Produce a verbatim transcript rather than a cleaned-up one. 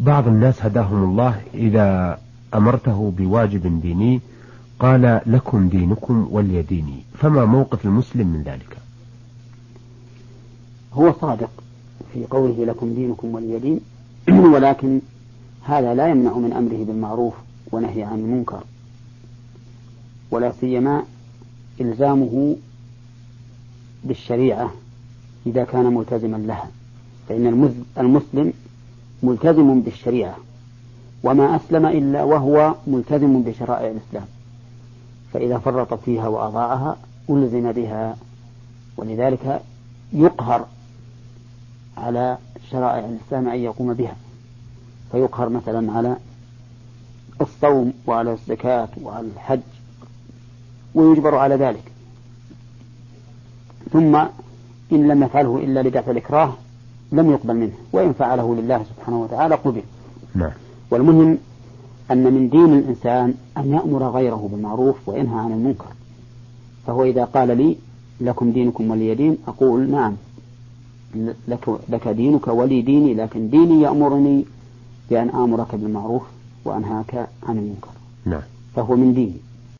بعض الناس هداهم الله إذا أمرته بواجب ديني قال لكم دينكم ولي ديني، فما موقف المسلم من ذلك؟ هو صادق في قوله لكم دينكم ولي دين، ولكن هذا لا يمنع من أمره بالمعروف ونهي عن المنكر، ولا سيما إلزامه بالشريعة إذا كان ملتزما لها، فإن المسلم ملتزم بالشريعة، وما أسلم إلا وهو ملتزم بشرائع الإسلام، فإذا فرط فيها وأضاعها ألزم بها، ولذلك يقهر على شرائع الإسلام أن يقوم بها، فيقهر مثلا على الصوم وعلى الزكاة وعلى الحج ويجبر على ذلك، ثم إن لم يفعله إلا لدفع الإكراه لم يقبل منه، وإن فعله لله سبحانه وتعالى قبل. نعم. والمهم أن من دين الإنسان أن يأمر غيره بالمعروف وينهى عن المنكر، فهو إذا قال لي لكم دينكم ولي دين أقول نعم لك, لك دينك ولي ديني، لكن ديني يأمرني بأن آمرك بالمعروف وأنهاك عن المنكر، نعم. فهو من ديني.